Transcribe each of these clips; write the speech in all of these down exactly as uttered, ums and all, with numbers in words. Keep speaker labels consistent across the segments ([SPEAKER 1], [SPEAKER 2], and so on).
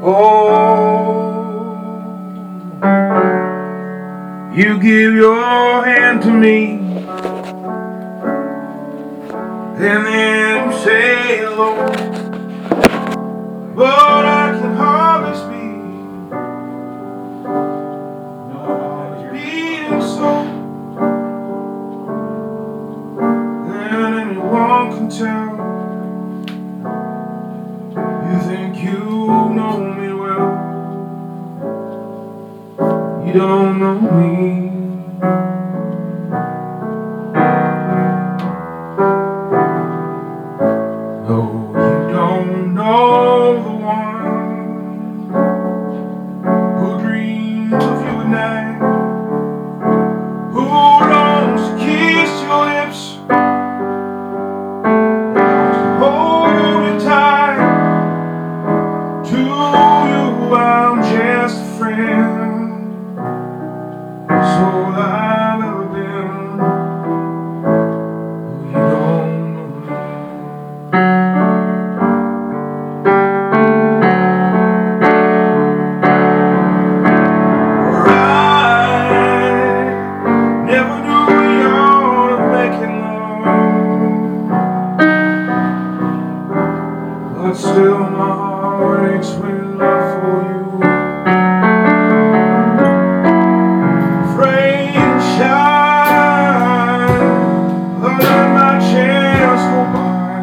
[SPEAKER 1] Oh, you give your hand to me, and then you say hello, but I can hardly speak. No, it's beating so, and anyone can tell. You think you know me well, you don't know me. No, you don't know the one who dreams of you at night, who longs to kiss your lips, hold you tight. To you I'm just a friend, that's all I've ever been. Oh, you don't know me. I never knew the art of making love, but still my heart aches with love for you. Afraid to shine, let my chance go by.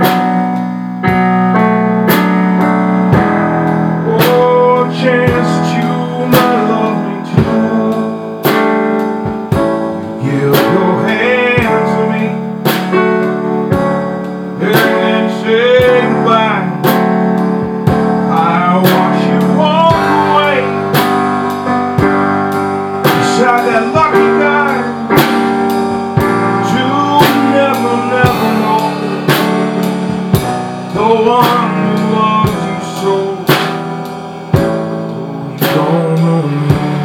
[SPEAKER 1] Oh, chance that you might love me too. Give your hand to me, and then say goodbye. I watch you walk away, beside that lucky guy, to never, never know the one who loves you so. Oh, you don't know me.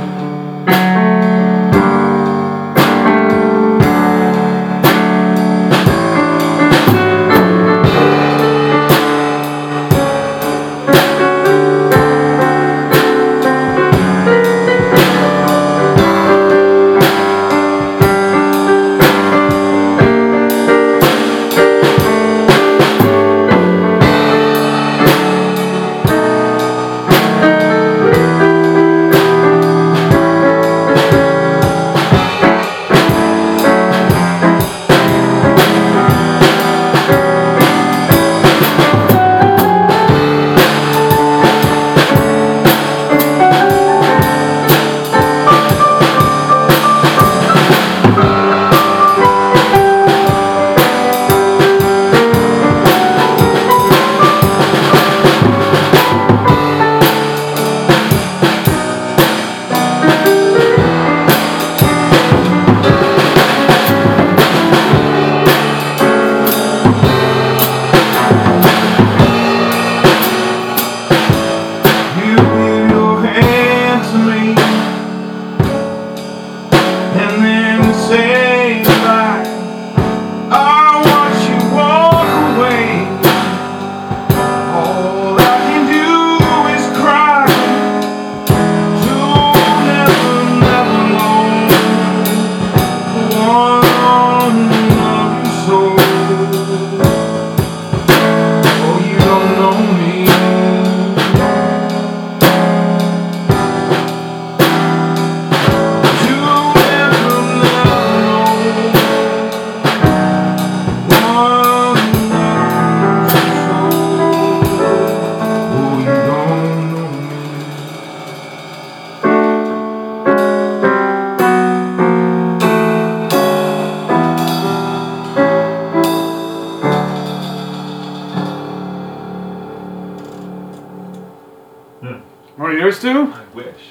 [SPEAKER 2] One of yours too?
[SPEAKER 1] I wish.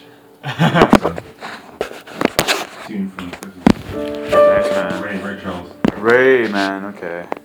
[SPEAKER 1] Tune from
[SPEAKER 2] Nice man.
[SPEAKER 1] Ray, Ray Charles.
[SPEAKER 2] Ray man, okay.